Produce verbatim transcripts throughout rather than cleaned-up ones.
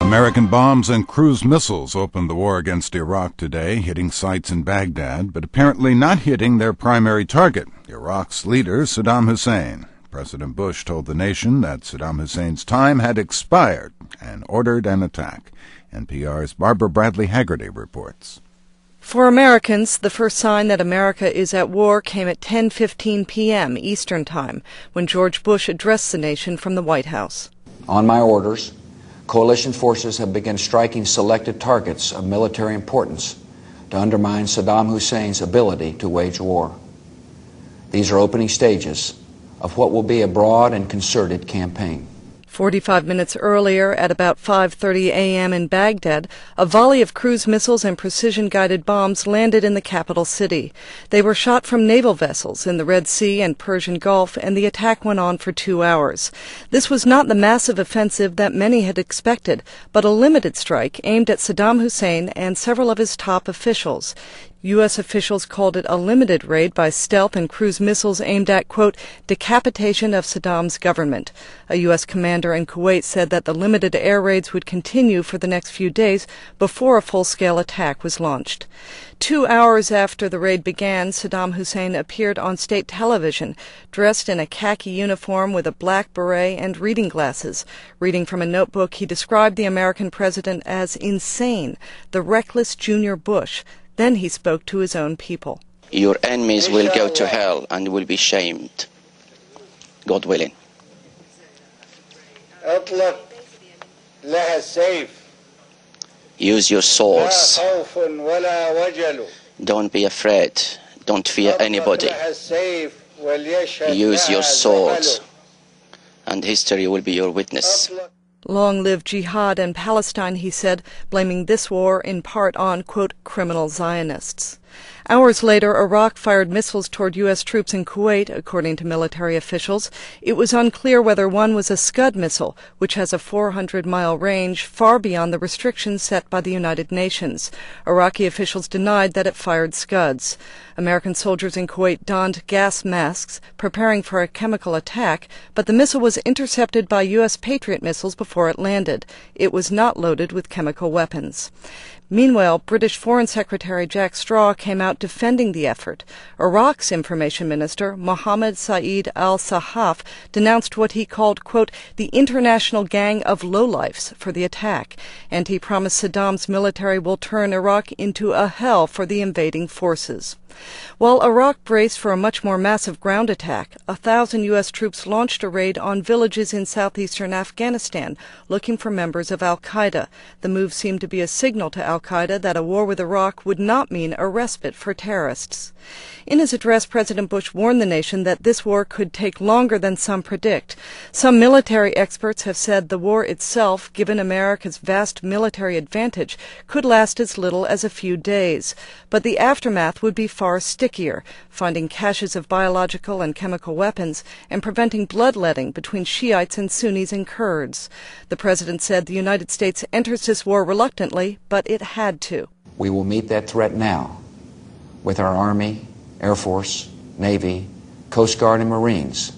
American bombs and cruise missiles opened the war against Iraq today, hitting sites in Baghdad, but apparently not hitting their primary target, Iraq's leader, Saddam Hussein. President Bush told the nation that Saddam Hussein's time had expired and ordered an attack. N P R's Barbara Bradley Haggerty reports. For Americans, the first sign that America is at war came at ten fifteen p.m. Eastern Time, when George Bush addressed the nation from the White House. On my orders, coalition forces have begun striking selected targets of military importance to undermine Saddam Hussein's ability to wage war. These are opening stages of what will be a broad and concerted campaign. Forty-five minutes earlier, at about five thirty a.m. in Baghdad, a volley of cruise missiles and precision-guided bombs landed in the capital city. They were shot from naval vessels in the Red Sea and Persian Gulf, and the attack went on for two hours. This was not the massive offensive that many had expected, but a limited strike aimed at Saddam Hussein and several of his top officials. U S officials called it a limited raid by stealth and cruise missiles aimed at, quote, decapitation of Saddam's government. A U S commander in Kuwait said that the limited air raids would continue for the next few days before a full-scale attack was launched. Two hours after the raid began, Saddam Hussein appeared on state television, dressed in a khaki uniform with a black beret and reading glasses. Reading from a notebook, he described the American president as insane, the reckless Junior Bush. Then he spoke to his own people. Your enemies will go to hell and will be shamed, God willing. Use your swords. Don't be afraid. Don't fear anybody. Use your swords, and history will be your witness. Long live jihad and Palestine, he said, blaming this war in part on, quote, criminal Zionists. Hours later, Iraq fired missiles toward U S troops in Kuwait, according to military officials. It was unclear whether one was a Scud missile, which has a four hundred mile range, far beyond the restrictions set by the United Nations. Iraqi officials denied that it fired Scuds. American soldiers in Kuwait donned gas masks, preparing for a chemical attack, but the missile was intercepted by U S Patriot missiles before it landed. It was not loaded with chemical weapons. Meanwhile, British Foreign Secretary Jack Straw came out defending the effort. Iraq's information minister, Mohammed Saeed al-Sahaf, denounced what he called, quote, the international gang of lowlifes for the attack, and he promised Saddam's military will turn Iraq into a hell for the invading forces. While Iraq braced for a much more massive ground attack, a thousand U S troops launched a raid on villages in southeastern Afghanistan, looking for members of al-Qaeda. The move seemed to be a signal to al-Qaeda that a war with Iraq would not mean a respite for terrorists. In his address, President Bush warned the nation that this war could take longer than some predict. Some military experts have said the war itself, given America's vast military advantage, could last as little as a few days. But the aftermath would be far stickier, finding caches of biological and chemical weapons and preventing bloodletting between Shiites and Sunnis and Kurds. The president said the United States enters this war reluctantly, but it had to. We will meet that threat now with our Army, Air Force, Navy, Coast Guard, and Marines,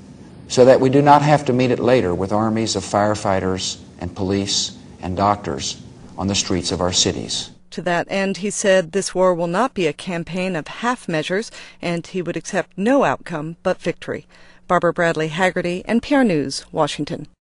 so that we do not have to meet it later with armies of firefighters and police and doctors on the streets of our cities. To that end, he said this war will not be a campaign of half measures, and he would accept no outcome but victory. Barbara Bradley Haggerty, N P R News, Washington.